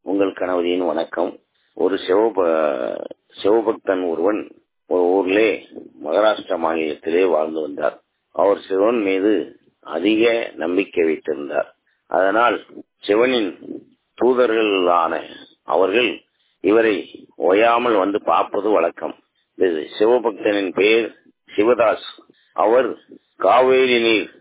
உங்கள் கணவரின் வணக்கம். ஒரு சிவபக்தன் ஒருவன் ஒரு ஊரிலே மகாராஷ்டிரா மாநிலத்திலே வாழ்ந்து வந்தார். அவர் சிவன் மீது அதிக நம்பிக்கை வைத்திருந்தார். அதனால் சிவனின் தூதர்களான அவர்கள் இவரை ஓயாமல் வந்து பார்ப்பது வழக்கம். சிவபக்தனின் பெயர் சிவதாஸ். அவர் காவேரி நீர்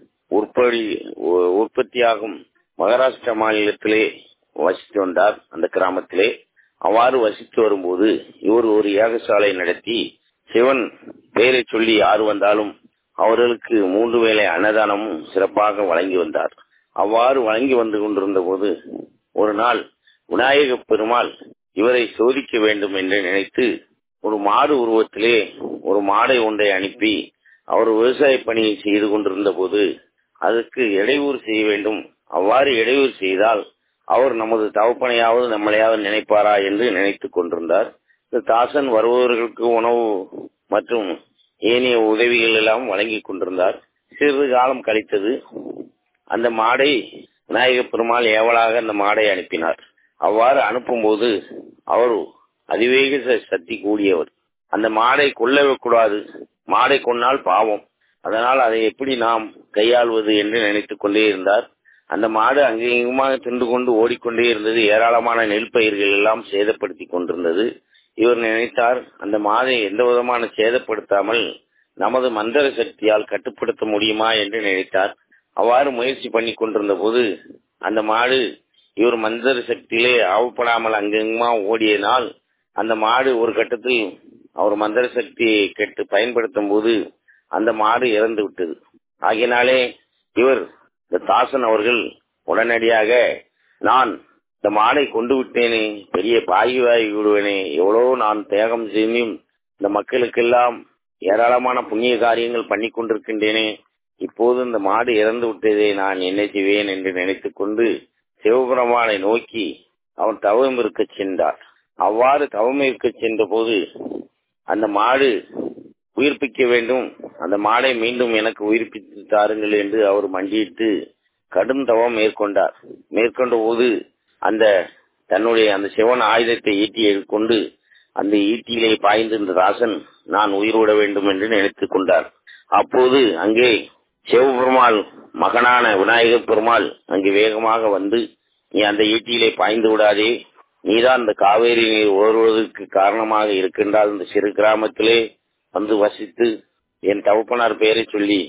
உற்பத்தியாகும் மகாராஷ்டிரா மாநிலத்திலே வசித்து வந்தார். அந்த கிராமத்திலே அவ்வாறு வசித்து வரும்போது இவர் ஒரு யாகசாலை நடத்தி சிவன் பெயரை சொல்லி யார் வந்தாலும் அவர்களுக்கு 3 வேளை அன்னதானமும் சிறப்பாக வழங்கி வந்தார். அவ்வாறு வழங்கி வந்து கொண்டிருந்த போது ஒரு நாள் விநாயக பெருமாள் இவரை சோதிக்க வேண்டும் என்று நினைத்து ஒரு மாடு உருவத்திலே ஒரு மாடை ஒன்றை அனுப்பி அவர் விவசாய பணியை செய்து கொண்டிருந்த போது அதற்கு இடையூறு செய்ய வேண்டும். அவ்வாறு இடையூறு செய்தால் அவர் நமது தவப்பனையாவது நம்மளையாவது நினைப்பாரா என்று நினைத்துக் கொண்டிருந்தார். தாசன் வருபவர்களுக்கு உணவு மற்றும் ஏனைய உதவிகள் எல்லாம் வழங்கி கொண்டிருந்தார். சிறிது காலம் கழித்தது. அந்த மாடை விநாயக பெருமாள் ஏவலாக அந்த மாடை அனுப்பினார். அவ்வாறு அனுப்பும்போது அவர் அதிவேக சக்தி கூடியவர். அந்த மாடை கொல்லவே கூடாது, மாடை கொன்னால் பாவம், அதனால் அதை எப்படி நாம் கையாள்வது என்று நினைத்துக் கொண்டே இருந்தார். அந்த மாடு அங்கேயுமாக தின்று கொண்டு ஓடிக்கொண்டே இருந்தது. ஏராளமான நெல் பயிர்கள் எல்லாம் சேதப்படுத்தி கொண்டிருந்தது. இவர் நினைத்தார், அந்த மாடை எந்த விதமான சேதப்படுத்தாமல் நமது மந்திர சக்தியால் கட்டுப்படுத்த முடியுமா என்று நினைத்தார். அவ்வாறு முயற்சி பண்ணி கொண்டிருந்த போது அந்த மாடு இவர் மந்திர சக்தியிலே ஆவப்படாமல் அங்கெங்குமா ஓடியனால் அந்த மாடு ஒரு கட்டத்தில் அவர் மந்திர சக்தியை கெட்டு பயன்படுத்தும் போது அந்த மாடு இறந்து விட்டது. ஆகினாலே இவர் இந்த தாசன் அவர்கள் உடனடியாக நான் இந்த மாடை கொண்டு விட்டேனே, பெரிய பாகிவாகி விடுவேனே, எவ்வளவு நான் தியாகம் செய்யும் இந்த மக்களுக்கெல்லாம் ஏராளமான புண்ணிய காரியங்கள் பண்ணி கொண்டிருக்கின்றேனே, இப்போது இந்த மாடு இறந்து விட்டதே, நான் என்ன செய்வேன் என்று நினைத்துக் கொண்டு சிவபெருமானை நோக்கி அவன் தவம் இருக்க சென்றார். அவ்வாறு தவம் இருக்க சென்ற போது அந்த மாடு உயிர்ப்பிக்க வேண்டும், அந்த மாடை மீண்டும் எனக்கு உயிர்ப்பித்து தாருங்கள் என்று அவர் மண்டியிட்டு கடும் தவம் மேற்கொண்டார். மேற்கொண்ட போது அந்த தன்னுடைய அந்த சிவன் ஆயுதத்தை ஈட்டியை கொண்டு அந்த ஈட்டியிலே பாய்ந்திருந்த தாசன் நான் உயிர் விட வேண்டும் என்று நினைத்துக் கொண்டார். அப்போது அங்கே சிவபெருமாள் மகனான விநாயக பெருமாள் அங்கே வேகமாக வந்து, நீ அந்த ஈட்டியிலே பாய்ந்து விடாதே, நீதான் இந்த காவேரி நீர் ஓடுவதற்கு காரணமாக இருக்கின்றால் இந்த சிறு கிராமத்திலே வந்து வசித்து என் தகப்பனார் பெயரை சொல்லி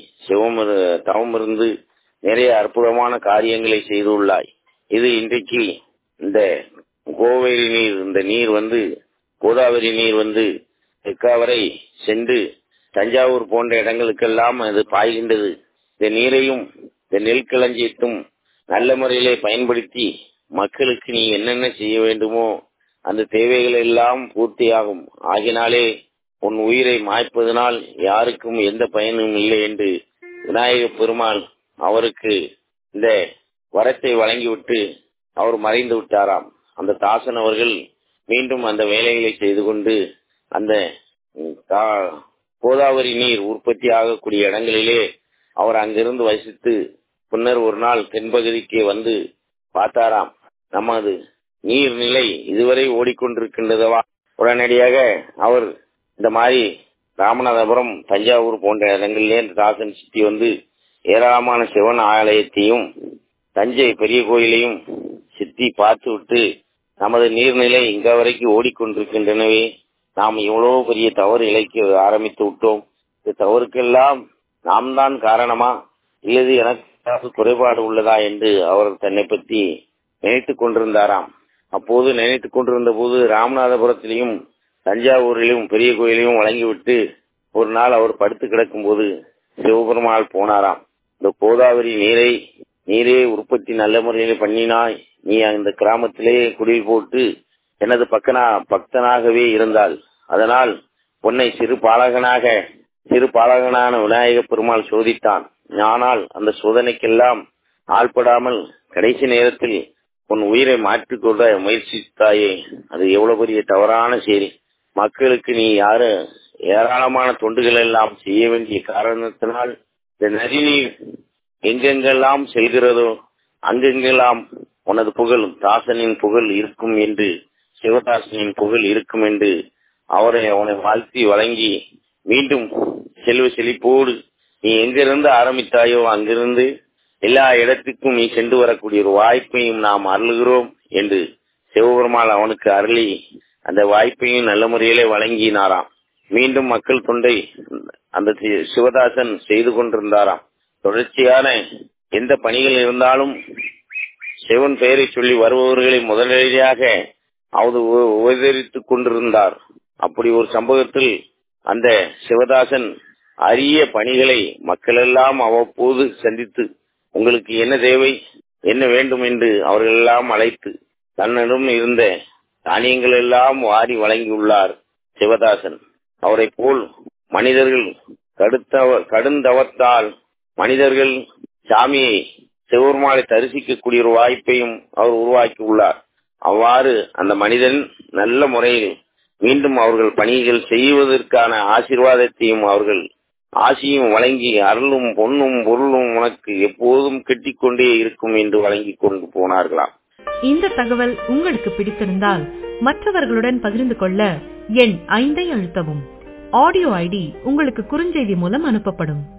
தவம் இருந்து நிறைய அற்புதமான காரியங்களை செய்துள்ளாய். இது இன்றைக்கு இந்த கோவேரி நீர், இந்த நீர் வந்து கோதாவரி நீர் வந்து தெற்காவரை சென்று தஞ்சாவூர் போன்ற இடங்களுக்கெல்லாம் அது பாய்கின்றது. இந்த நீரையும் இந்த நெல்களஞ்சியத்தும் நல்ல முறையிலே பயன்படுத்தி மக்களுக்கு நீ என்னென்ன செய்ய வேண்டுமோ அந்த தேவைகள் எல்லாம் பூர்த்தியாகும். ஆகினாலே உன் உயிரை மாய்ப்பதனால் யாருக்கும் எந்த பயனும் இல்லை என்று விநாயக பெருமாள் அவருக்கு இந்த வரத்தை வழங்கிவிட்டு அவர் மறைந்து விட்டாராம். அந்த தாசன் அவர்கள் மீண்டும் அந்த வேலைகளை செய்து கொண்டு அந்த கோதாவரி நீர் உற்பத்தி ஆகக்கூடிய இடங்களிலே அவர் அங்கிருந்து வசித்து பின்னர் ஒரு நாள் தென்பகுதிக்கு வந்து பார்த்தாராம், நமது நீர்நிலை இதுவரை ஓடிக்கொண்டிருக்கின்றதவா. உடனடியாக அவர் இந்த மாதிரி ராமநாதபுரம் தஞ்சாவூர் போன்ற இடங்களிலே இந்த தாசன் சுற்றி வந்து ஏராளமான சிவன் ஆலயத்தையும் தஞ்சை பெரிய கோயிலையும் சுற்றி பார்த்து விட்டு, நமது நீர்நிலை இங்க வரைக்கும் ஓடிக்கொண்டிருக்கின்றனவே, நாம் இவ்வளவு பெரிய தவறு இழைக்க ஆரம்பித்து விட்டோம், இந்த தவறுக்கெல்லாம் நாம் தான் காரணமா இல்லது எனக்கு குறைபாடு உள்ளதா என்று அவர் தன்னை பற்றி நினைத்துக் கொண்டிருந்தாராம். அப்போது நினைத்துக் கொண்டிருந்த போது ராமநாதபுரத்திலையும் தஞ்சாவூரிலும் பெரிய கோயிலையும் வழங்கிவிட்டு ஒரு நாள் அவர் படுத்து கிடக்கும் போது சிவபெருமாள் போனாராம். இந்த கோதாவரி நீரே உற்பத்தி நல்ல முறையில் பண்ணினாய், நீ அந்த கிராமத்திலே குடில் போட்டு எனது பக்தனாகவே இருந்தால், அதனால் உன்னை சிறு பாலகனான விநாயக பெருமாள் சோதித்தான். ஆனால் அந்த சோதனைக்கெல்லாம் ஆள்படாமல் கடைசி நேரத்தில் உன் உயிரை மாற்றிக்கொள்ள முயற்சித்தாயே, அது எவ்வளவு பெரிய தவறான செயல். மக்களுக்கு நீ ஏராளமான தொண்டுகள் எல்லாம் செய்ய வேண்டிய காரணத்தினால் இந்த நதிநீர் எங்கெங்கெல்லாம் செல்கிறதோ அங்கெங்கெல்லாம் உனது புகழ் தாசனின் புகழ் இருக்கும் என்று, சிவதாசனின் புகழ் இருக்கும் என்று அவனை வாழ்த்தி வழங்கி மீண்டும் செல்வ செழிப்போடு நீ எங்கிருந்து ஆரம்பித்தாயோ அங்கிருந்து எல்லா இடத்துக்கும் நீ சென்று வரக்கூடிய ஒரு வாய்ப்பையும் நாம் அருளுகிறோம் என்று சிவபெருமாள் அவனுக்கு அருளி அந்த வாய்ப்பையும் நல்ல முறையிலே வழங்கினாராம். மீண்டும் மக்கள் தொண்டை அந்த சிவதாசன் செய்து கொண்டிருந்தாராம். தொடர்ச்சியான எந்த பணிகள் இருந்தாலும் சிவன் பெயரை சொல்லி வருபவர்களை முதலடியாக அவர் உபதரித்துக் கொண்டிருந்தார். அப்படி ஒரு சம்பவத்தில் அந்த சிவதாசன் அரிய பணிகளை மக்கள் எல்லாம் அவ்வப்போது சந்தித்து உங்களுக்கு என்ன தேவை, என்ன வேண்டும் என்று அவர்கள் எல்லாம் அழைத்து தன்னிடம் இருந்த தானியங்கள் எல்லாம் வாரி வழங்கியுள்ளார் சிவதாசன். அவரை போல் மனிதர்கள் கடுந்தவத்தால் மனிதர்கள் சாமியை சிவபெருமானை தரிசிக்கக்கூடிய ஒரு வாய்ப்பையும் அவர் உருவாக்கி உள்ளார். அவ்வாறு அந்த மனிதன் நல்ல முறையில் மீண்டும் அவர்கள் பணிகள் செய்வதற்கான ஆசீர்வாதத்தையும் அவர்கள் ஆசியும் வழங்கி அருளும் பொன்னும் பொருளும் உனக்கு எப்போதும் கெட்டிக்கொண்டே இருக்கும் என்று வழங்கி கொண்டு போனார்களாம். இந்த தகவல் உங்களுக்கு பிடித்திருந்தால் மற்றவர்களுடன் பகிர்ந்து கொள்ள எண் 5 அழுத்தவும். ஆடியோ ஐடி உங்களுக்கு குறுஞ்செய்தி மூலம் அனுப்பப்படும்.